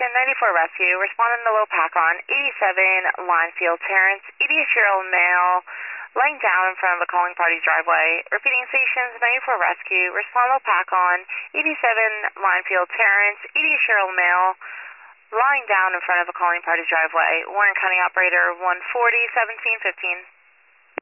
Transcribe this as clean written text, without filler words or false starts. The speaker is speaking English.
94 Rescue, responding to low pack on 87 Linefield Terrace, 88-year-old male, laying down in front of a calling party's driveway. Repeating stations, 94 Rescue, respond low pack on 87 Linefield Terrace, 88-year-old male, lying down in front of a calling party's driveway. Warren County Operator 140-1715.